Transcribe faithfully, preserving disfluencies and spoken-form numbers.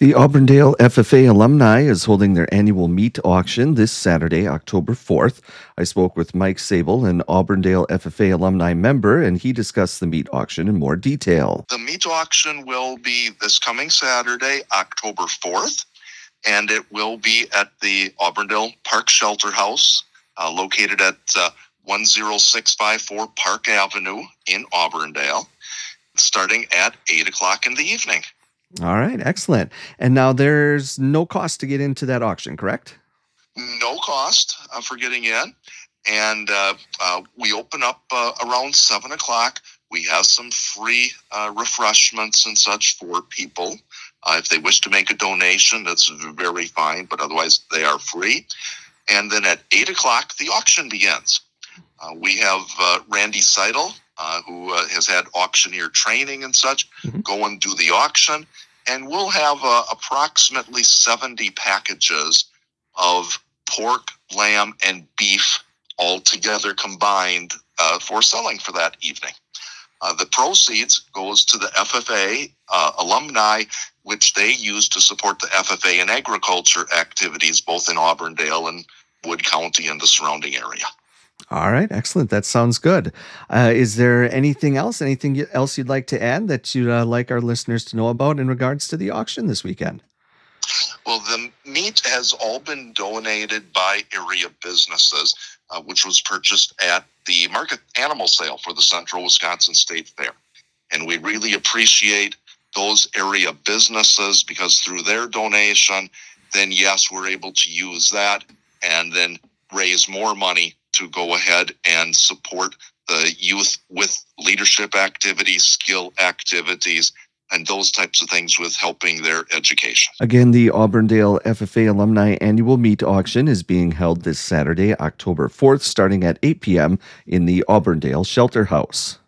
The Auburndale F F A alumni is holding their annual meat auction this Saturday, October fourth. I spoke with Mike Sable, an Auburndale F F A alumni member, and he discussed the meat auction in more detail. The meat auction will be this coming Saturday, October fourth, and it will be at the Auburndale Park Shelter House, uh, located at uh, one oh six five four Park Avenue in Auburndale, starting at eight o'clock in the evening. All right, excellent. And now there's no cost to get into that auction, correct? No cost uh, for getting in. And uh, uh, we open up uh, around seven o'clock. We have some free uh, refreshments and such for people. Uh, if they wish to make a donation, that's very fine, but otherwise they are free. And then at eight o'clock, the auction begins. Uh, we have uh, Randy Seidel, uh, who uh, has had auctioneer training and such, mm-hmm. go and do the auction. And we'll have uh, approximately seventy packages of pork, lamb, and beef all together combined uh, for selling for that evening. Uh, the proceeds goes to the F F A uh, alumni, which they use to support the F F A and agriculture activities, both in Auburndale and Wood County and the surrounding area. All right, excellent. That sounds good. Uh, is there anything else, anything else you'd like to add that you'd uh, like our listeners to know about in regards to the auction this weekend? Well, the meat has all been donated by area businesses, uh, which was purchased at the market animal sale for the Central Wisconsin State Fair. And we really appreciate those area businesses because through their donation, then yes, we're able to use that and then raise more money to go ahead and support the youth with leadership activities, skill activities, and those types of things with helping their education. Again, the Auburndale F F A Alumni Annual Meat Auction is being held this Saturday, October fourth, starting at eight p.m. in the Auburndale Shelter House.